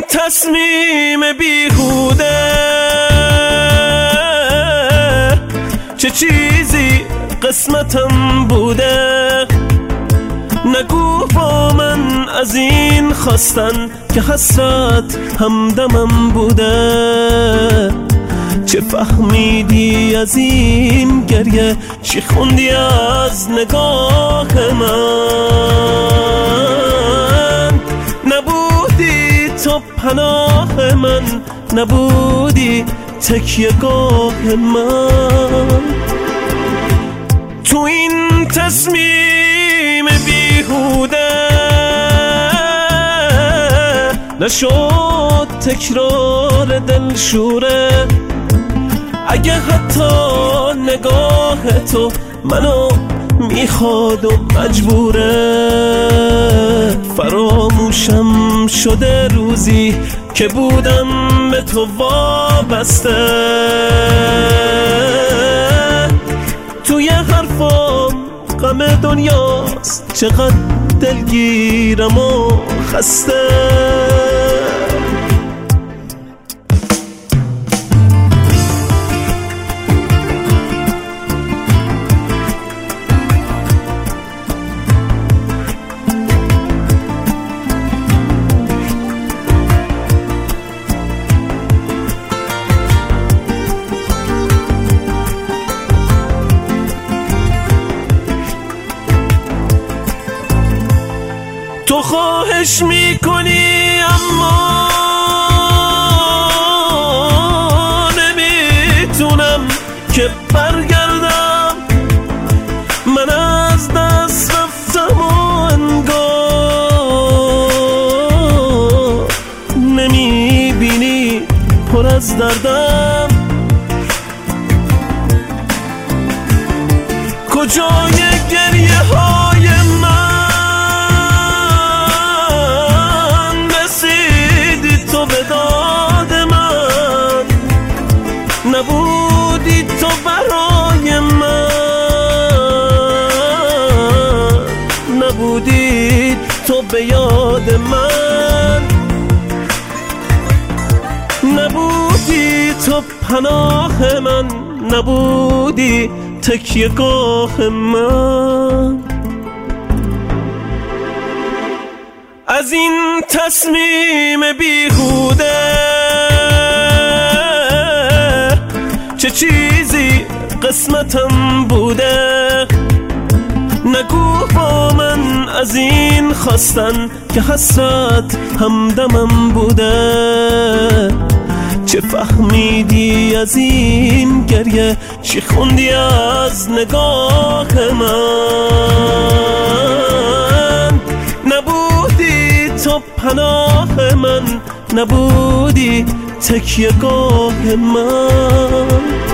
تصمیم بیهوده چه چیزی قسمتم بوده. نگو با من از این خواستن که حسرت همدمم بوده. چه فهمیدی از این گریه، چی خوندی از نگاه من؟ نبودی تو پناه من، نبودی تکیه‌گاه من. تو این تصمیم بیهوده نشد تکرار دلشوره. اگه حتی نگاه تو منو میخواد و مجبوره. فراموشم شده روزی که بودم به تو وابسته. توی حرفام غم دنیاست، چقدر دلگیرم و خسته. تو خواهش میکنی اما نمیتونم که برگردم. من از دست رفتم و انگار نمیبینی پر از دردم. کجای گریه های من؟ نبودی تو برای من، نبودی تو به یاد من. نبودی تو پناه من، نبودی تکیه‌گاه من. از این تصمیم بیهوده چه چیزی قسمتم بوده. نگو با من از این خواستن که حسرت همدمم بوده. چه فهمیدی از این گریه، چی خوندی از نگاه من؟ نبودی تو پناه من، نبودی تکیه‌گاه من.